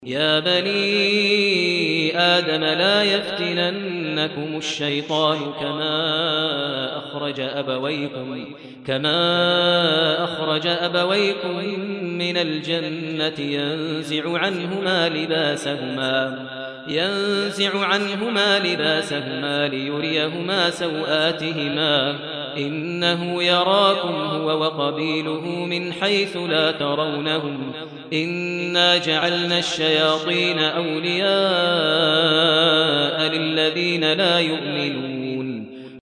يا بني آدم لا يفتننكم الشيطان كما أخرج أبويكم من الجنة ينزع عنهما لباسهما ليريهما سوآتهما إنه يراكم هو وقبيله من حيث لا ترونهم إنا جعلنا الشياطين أولياء للذين لا يؤمنون